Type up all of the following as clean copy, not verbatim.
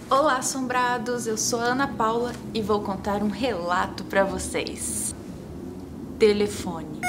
Olá, assombrados! Eu sou a Ana Paula e vou contar um relato para vocês. Telefone.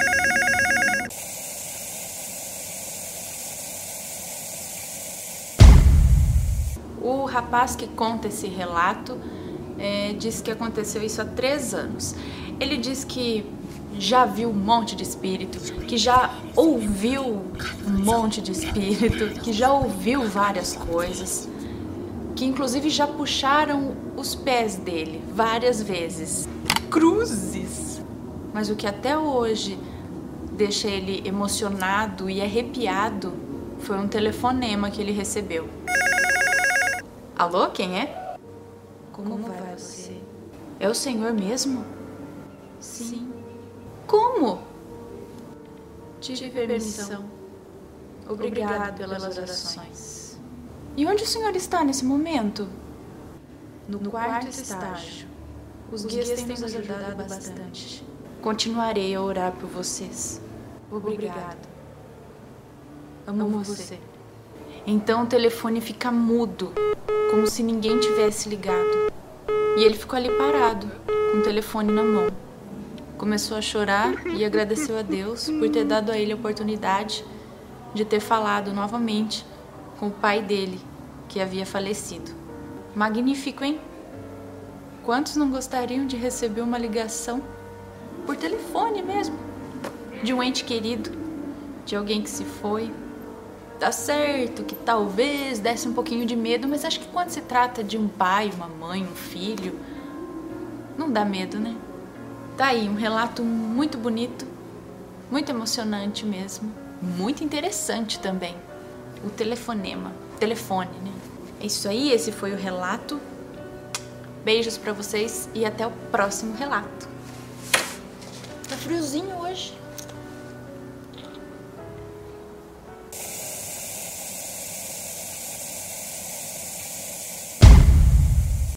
O rapaz que conta esse relato diz que aconteceu isso há 3 anos. Ele diz que já viu um monte de espírito, que já ouviu um monte de espírito, que já ouviu várias coisas, que inclusive já puxaram os pés dele várias vezes. Cruzes! Mas o que até hoje deixa ele emocionado e arrepiado foi um telefonema que ele recebeu. Alô, quem é? Como vai você? É o senhor mesmo? Sim. Como? Tive permissão. Obrigado pelas orações. E onde o senhor está nesse momento? No quarto estágio. Os guias têm nos ajudado bastante. Continuarei a orar por vocês. Obrigado. Amo você. Então o telefone fica mudo, como se ninguém tivesse ligado. E ele ficou ali parado, com o telefone na mão. Começou a chorar e agradeceu a Deus por ter dado a ele a oportunidade de ter falado novamente com o pai dele, que havia falecido. Magnífico, hein? Quantos não gostariam de receber uma ligação por telefone mesmo, de um ente querido, de alguém que se foi? Tá certo que talvez desse um pouquinho de medo, mas acho que quando se trata de um pai, uma mãe, um filho, não dá medo, né? Tá aí um relato muito bonito, muito emocionante mesmo, muito interessante também. O telefonema, telefone, né? É isso aí, esse foi o relato. Beijos pra vocês e até o próximo relato. Tá friozinho hoje.